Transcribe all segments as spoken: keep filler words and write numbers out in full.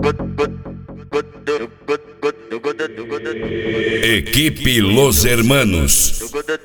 Equipe Los Hermanos.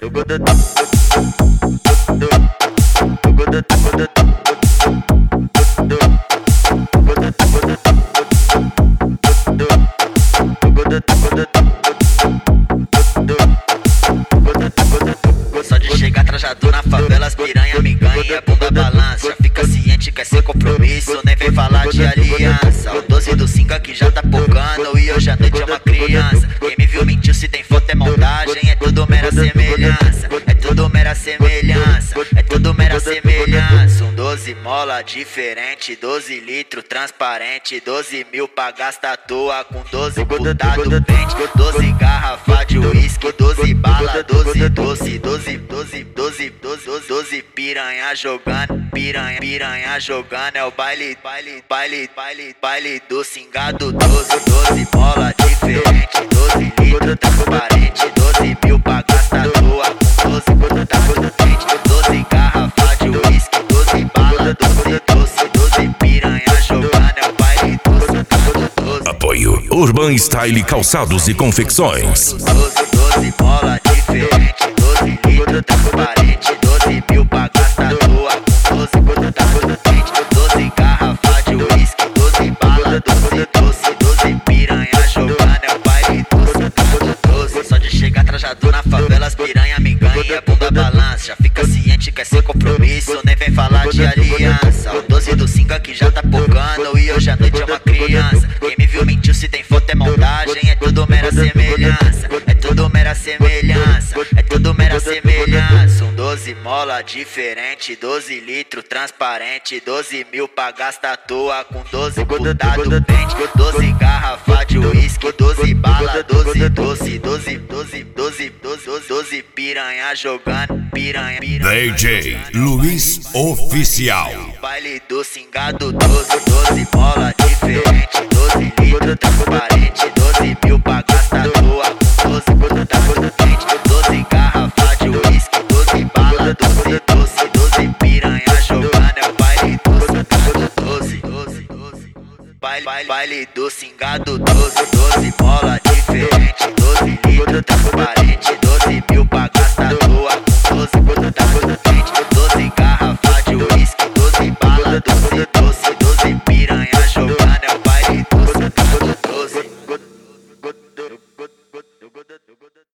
Só de chegar trajado na favela, as piranha me ganha, bunda balança. Já fica ciente, quer ser compromisso, nem vem falar de aliança. O doze do cinco aqui já tá pocando e hoje à noite é uma criança. Quem me viu mentiu, se tem foto é montagem, é tudo mera semelhança. É tudo mera semelhança, é tudo mera semelhança. Um doze mola diferente, doze litro transparente, doze mil pra gastar à toa com doze putado pente, doze garrafa de uísque, doze bala, doze doce, doze, doze, doze, doze, doze piranha jogando, piranha, piranha jogando, é o baile, baile, baile, baile, baile do cingado, doze, doze mola diferente, doze litro transparente, doze mil pra gastar à toa com doze putado pente, doze garrafa de uísque, doze bala, doze doce, doze piranha jogando, é o baile do cingado, doze. Apoio Urban Style Calçados e Confecções. doze, doze mola diferente, doze litro transparente, doze mil pra gastar à toa com doze putado pente, doze garrafa de uísque, doze bala, doze doce, doze piranha jogando, é o baile do cingado, doze. Só de chegar trajado na favela, as piranha me ganha, bunda balança. Já fica ciente, quer ser compromisso, nem vem falar de aliança. O doze do cinco aqui já tá pocando e hoje à noite é uma criança. Quem me viu mentiu, se tem foto é montagem, é tudo mera semelhança. É tudo mera semelhança, é tudo mera semelhança. Um doze mola diferente, doze litro transparente, doze mil pra gastar à toa com doze putado pente, doze garrafa de uísque, doze bala, doze doce, doze, doze, doze, doze, doze piranha jogando, piranha, piranha D J Luiz Oficial. baile do cingado, doze, doze mola diferente, doze litro transparente, doze mil pra gastar à toa com doze putado pente, doze garrafa de uísque, doze bala, doze doce, doze piranha jogando, é o baile do cingado, doze, doze, doze, baile, baile do cingado, doze, doze mola